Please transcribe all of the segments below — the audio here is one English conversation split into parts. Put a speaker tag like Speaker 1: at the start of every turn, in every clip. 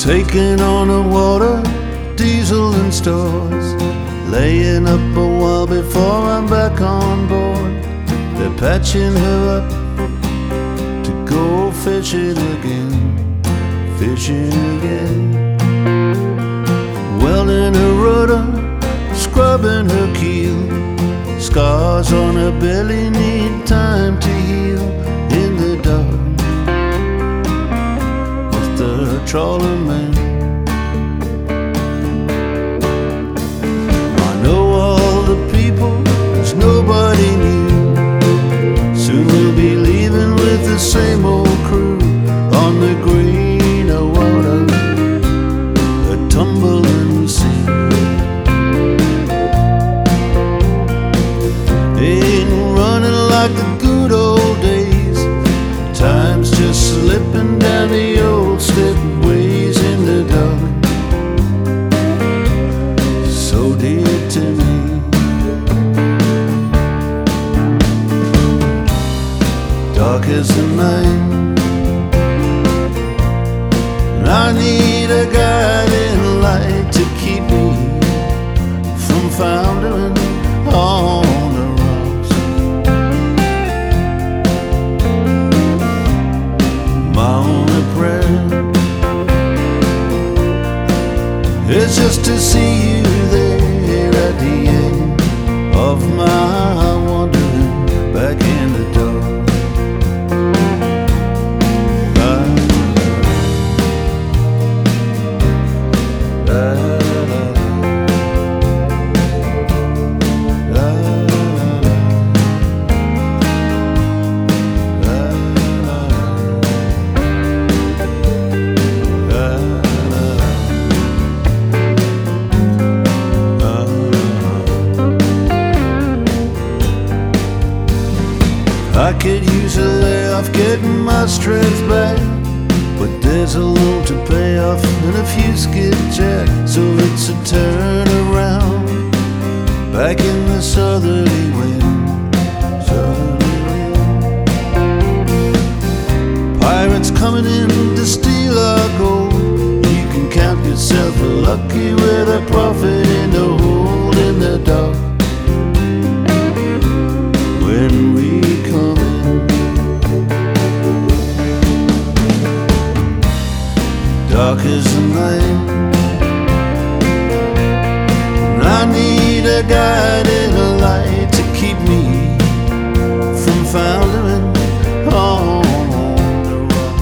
Speaker 1: Taking on the water, diesel in stores, laying up a while before I'm back on board. They're patching her up to go fishing again, fishing again. Welding her rudder, scrubbing her keel. Scars on her belly need time to heal. In the dark with the trawler man, I know all the people, there's nobody new. Soon we'll be leaving with the same old crew on the greener water, a tumbling sea. Ain't running like the good old days. Time's just slipping down the old slipways in the dark, so dear to me. Dark as the night, and I need a guiding light to keep me from foundering on the rocks. My only prayer is just to see you there at the end of my wandering back in the dark. I could use a layoff, getting my strength back, but there's a loan to pay off and a few skipjack. So it's a turn around back in the southerly wind, southerly wind. Pirates coming in to steal our gold. You can count yourself lucky with a profit in the hole in the dark. When we come in, dark as the night, and I need a guiding light to keep me from foundering on the rock.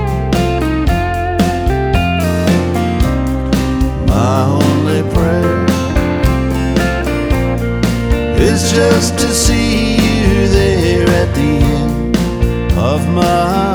Speaker 1: My only prayer is just to see you there at the end of my